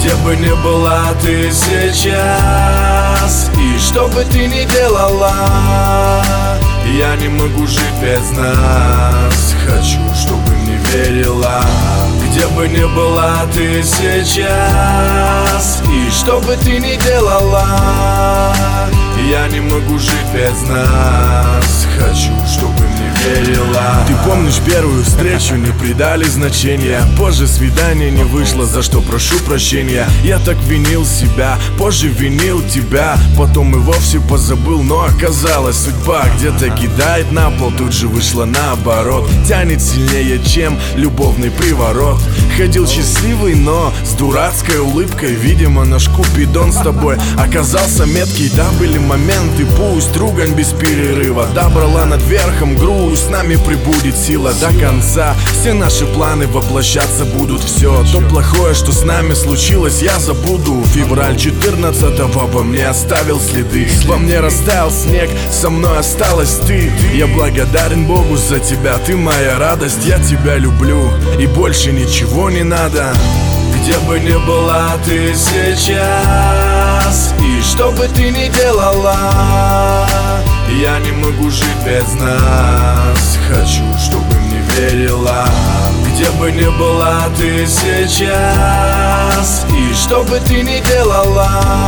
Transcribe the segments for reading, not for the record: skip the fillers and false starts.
Где бы ни была ты сейчас, и что бы ты ни делала, я не могу жить без нас. Хочу, чтобы не верила. Где бы ни была ты сейчас, и что бы ты ни делала, я не могу жить без нас. Хочу, чтобы не верила. Ты помнишь первую встречу, не придали значения. Позже свидание не вышло, за что прошу прощения. Я так винил себя, позже винил тебя. Потом и вовсе позабыл, но оказалось, судьба где-то кидает на пол, тут же вышла наоборот. Тянет сильнее, чем любовный приворот. Ходил счастливый, но с дурацкой улыбкой. Видимо, наш Купидон с тобой оказался меткий. Да, были моменты, пусть ругань без перерыва. Да, брала над верхом груз, с нами прибудет сила до конца. Все наши планы воплощаться будут. Все то плохое, что с нами случилось, я забуду. Февраль 14-го во мне оставил следы. Во мне растаял снег, со мной осталась ты. Я благодарен Богу за тебя, ты моя радость. Я тебя люблю, и больше ничего не надо. Где бы ни была ты сейчас, и что бы ты ни делала, я не могу жить без нас. Хочу, чтобы не верила. Где бы ни была ты сейчас, и что бы ты ни делала,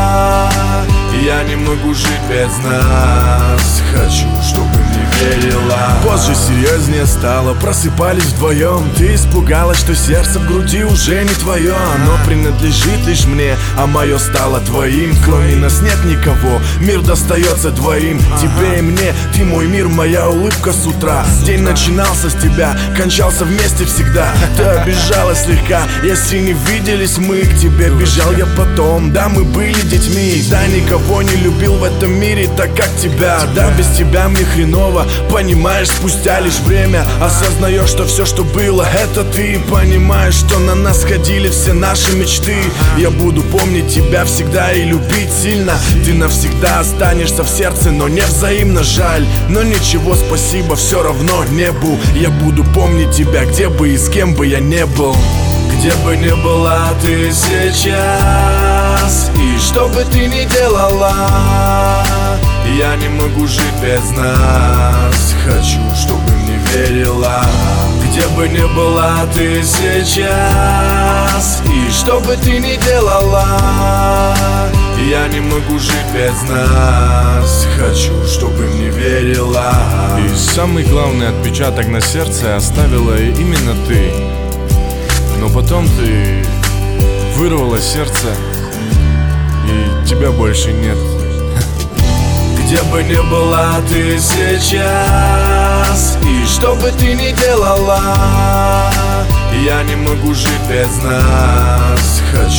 я не могу жить без нас. Хочу, чтобы не верила. Позже серьезнее стало, просыпались вдвоем. Ты испугалась, что сердце в груди уже не твое. Оно принадлежит лишь мне, а мое стало твоим. Кроме нас нет никого, мир достается двоим. Тебе и мне, ты мой мир, моя улыбка с утра. День начинался с тебя, кончался вместе всегда. Ты обижалась слегка, если не виделись мы. К тебе бежал я потом, да, мы были детьми. Да, никого не любил в этом мире так, как тебя. Да, без тебя мне хреново, понимаешь, спустя лишь время осознаешь, что все, что было, это ты. Понимаешь, что на нас ходили все наши мечты. Я буду помнить тебя всегда и любить сильно. Ты навсегда останешься в сердце, но не взаимно, жаль. Но ничего, спасибо, все равно небу. Я буду помнить тебя, где бы и с кем бы я не был. Где бы ни была ты сейчас, и что бы ты ни делала, я не могу жить без нас. Хочу, чтобы не верила. Где бы ни была ты сейчас, и что бы ты ни делала, я не могу жить без нас. Хочу, чтобы не верила. И самый главный отпечаток на сердце оставила именно ты. Но потом ты вырвала сердце, и тебя больше нет. Где бы ни была ты сейчас, и что бы ты ни делала, я не могу жить без нас. Хочу